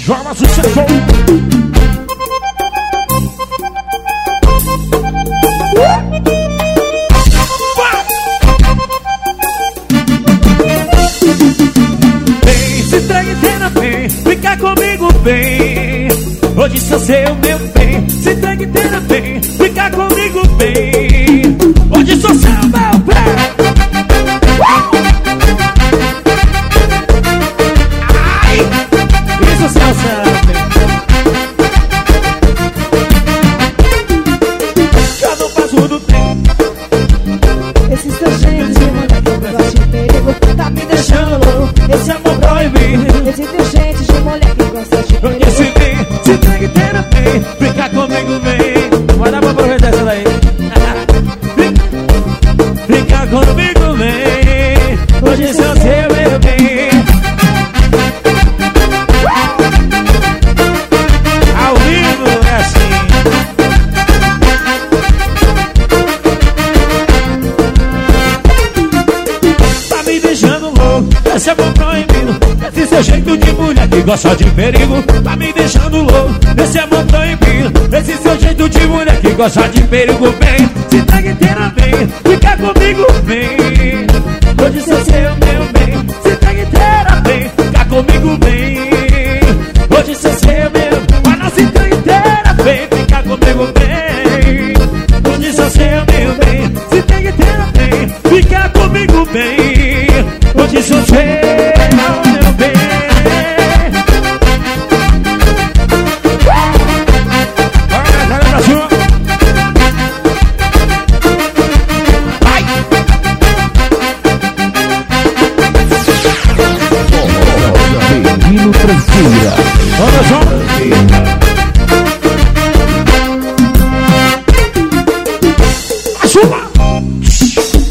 Joga sucesso. Vem, se entregue inteira, vem, fica comigo, vem. Hoje sou seu, meu bem. Se entregue inteira, vem, fica comigo, vem. Hoje sou seu, meu bem. Ai, isso, Celso. Já não passo do tempo. Esse seu jeito de mulher que gosta de perigo tá me deixando louco. Esse amor proibido. Esse teu jeito de mulher que gosta de perigo. Esse vem, se entregue inteira, vem, fica comigo, vem. Vai dar pra aproveitar essa daí. Fica comigo, vem. Hoje sou seu, meu bem. Ao vivo é assim. Tá me deixando louco, esse amor proibido. Esse seu jeito de mulher que gosta de perigo. Tá me deixando louco, esse amor proibido. Esse seu jeito de mulher que gosta de perigo, vem. Se entrega inteira, vem, fica comigo, vem. Hoje sou seu, meu bem. Se entrega inteira, vem, fica comigo, vem. Hoje sou seu, meu. Mas não se entrega inteira, vem, fica comigo, vem. Hoje sou seu, meu bem. Se entrega inteira, vem, fica comigo, vem. Hoje sou seu, meu bem. Menino Tranqueira. Olha só. Assuma.